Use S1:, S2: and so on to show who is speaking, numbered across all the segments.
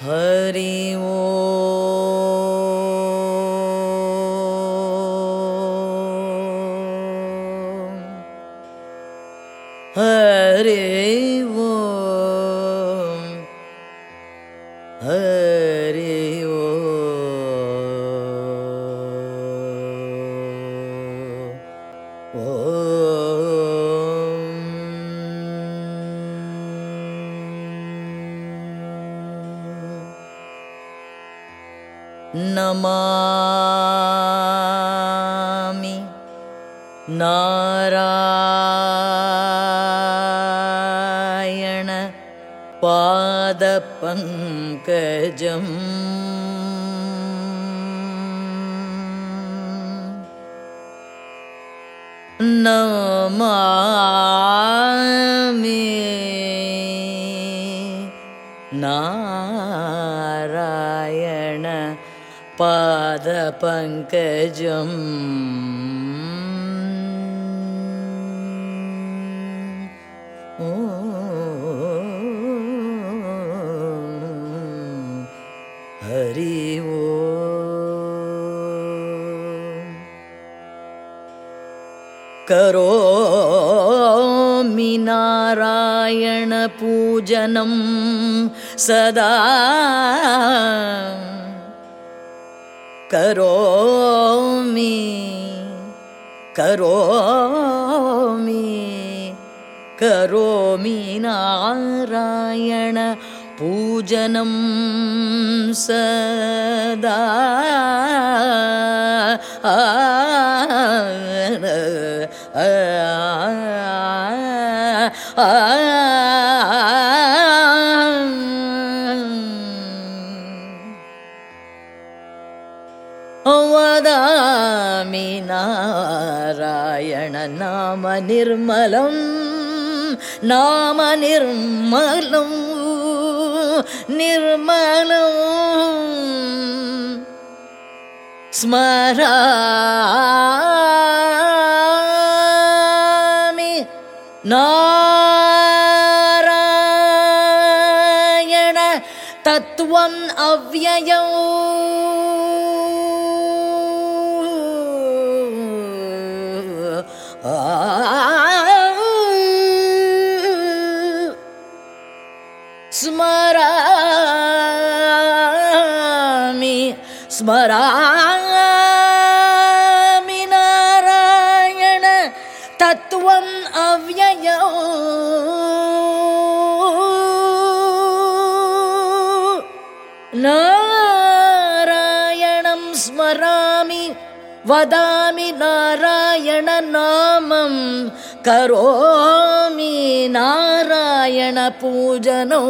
S1: हरि ओम हरि ओम हरि नमामि नारायण पादपङ्कजम् नमामि नारायण पादपङ्कजम् हरि ओम करोमि नारायण पूजनं सदा करोमि नारायण पूजनं सदा वदामि नारायण नाम निर्मलं स्मरामि नारायण तत्त्वम् अव्ययम् स्मरामि नारायण तत्त्वम् अव्ययम् नारायणं स्मरामि वदामि नारायण नामं करोमि नारायण पूजनं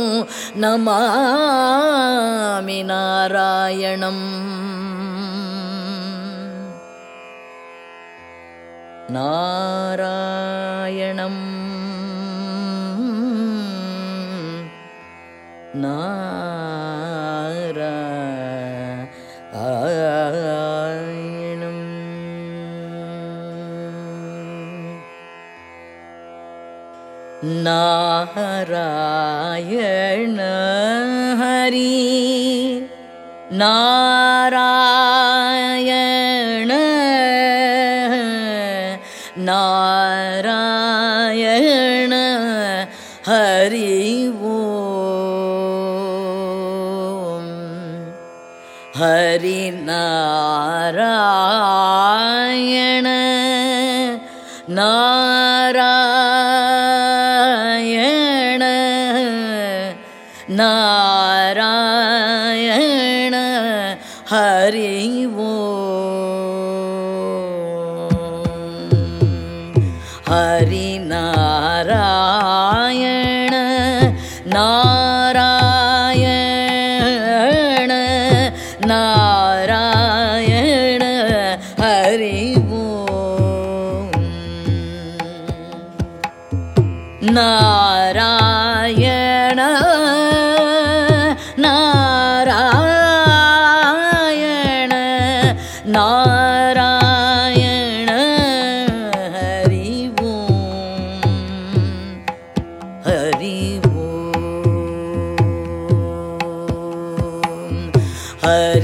S1: नमामि नारायणम् नारायणं नारायण हरि नारायण नारायण हरि ओम हरि नारायण नारायण नारायण हरि ओम हरि नारायण नारायण नारायण हरि ओम नारायण नारायण नारायण हरि ओम हरि ओम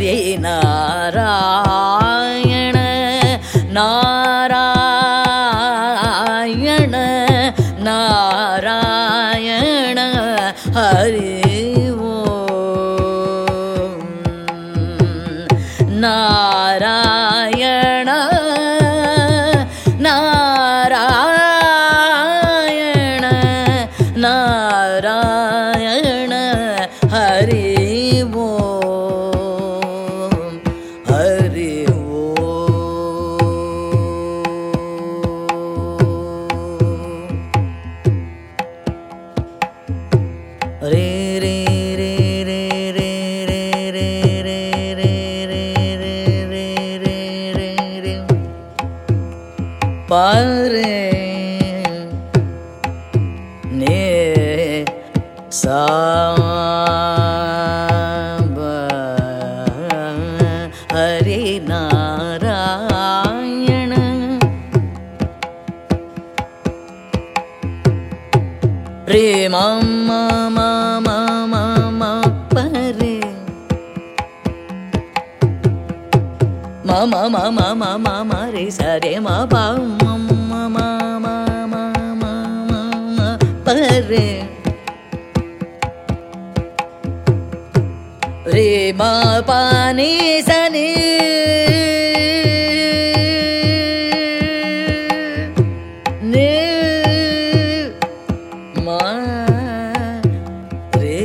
S1: ஹரி நாராயண நாராயண நாராயண ஹரி ஓம் நாராயண நாராயண நாராயண ஹரி ஓம் ஹரி ஓம் ரே ரே ரே ரே ரே ரே ரே ரே ரே ரே ரே ரே ரே ரே பாரே நே சா ஹரி நாராயண ரே மம மம மம பரே மம மம மம மரே சரே மப மம மம மம மம பரே ரே மா பானி சனி நே மா ரே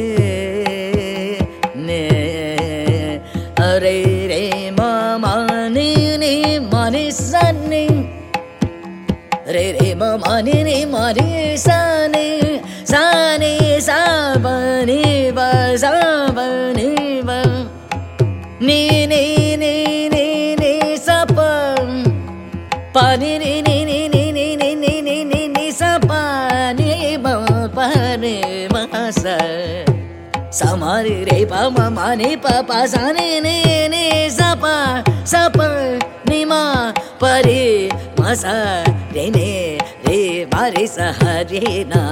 S1: நே அரே ரே மா மானி நி மானி சனி ரே ரே மா மானி நி மானி சனி சனி சபனி பசபனி நீ நீ நீ நீ நீ சப பனி நீ நீ நீ நீ நீ நீ நீ நீ நீ நீ சப நீ ப பனி மச சமரி ரே ப ம மனி ப ப சனி நீ நீ சப சப நீ மா பரி மச ரே நே ரே மரி ச ஹரி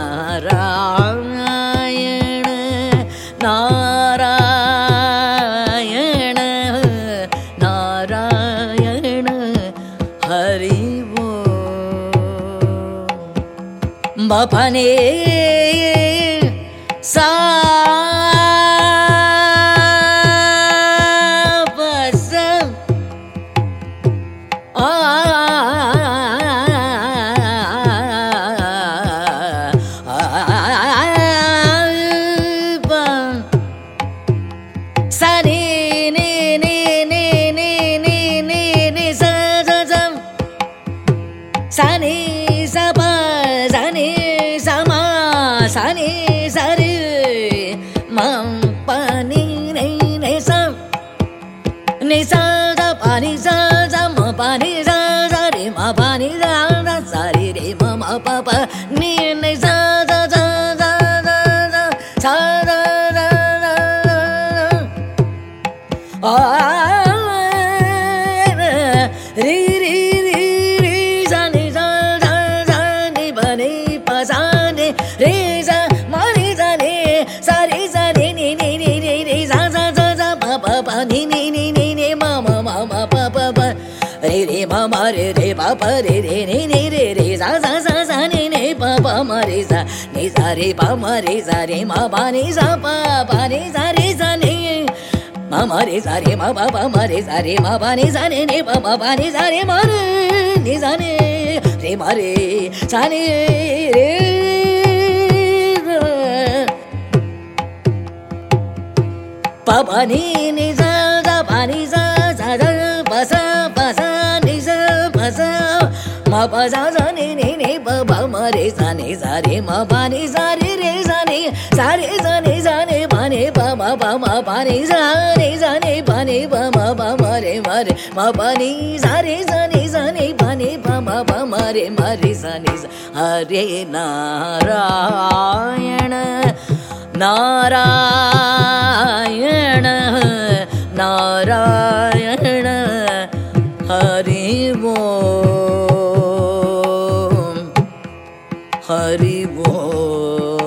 S1: நாராயண நாராயண நாராயண ஹரி ஓம் பபனே சா பச ஆ சனி நீ நீ நீ நீ நீ நீ நீ ச ச ச சனி சப சனி சமா சனி சரி மம் பனி நை நை ச நி ச த பனி ச ச ம பனி ச ச ரி ம பனி ச ச ரி ரி ம ம ப ப நீ நை ச ச ச ச ச ச ரி ரி ரி ரி சனி ச ச சனி பனி ப சனி ரி ச மனி சனி சரி சனி நி நி நி நி நி ச ச ச ச ப ப ப நி நி நி நி நி ம ம ம ம ப ப ப ரி ரி ம ம ரி ரி ப ப ரி ரி நி நி ரி ரி ச ச ச ச நி நி ப ப ம ரி ச நி ச ரி ப ம ரி ச ரி ம ப நி ச ப ப நி ச ரி ச நி மம ரி ச ரி ம ப ப ம ரி ச ரி ம ப நி ச நி நி ப ப ப நி ச ரி ம ரி நி ச நி ரி ம ரி ச நி ரி ப ப நி நி ச ச ப நி ச ச ச ப ச ப ச நி ச ப ச ம ப ச ச நி நி நி ப ப ம ரி ச நி ச ரி ம ப நி ச ரி ரி ச நி ச ரி ச நி ச நி ப நி ப ம ப ம ப நி ச நி ச நி ப நி ப ம ப ம ரி ம ரி ம ப நி ச ரி ச நி ச நி ப நி ப ம ப ம ரி ம ரி ச நி ச ஹரி நாராயண நாராயண நாராயண ஹரி ஓம் ஹரி ஓம்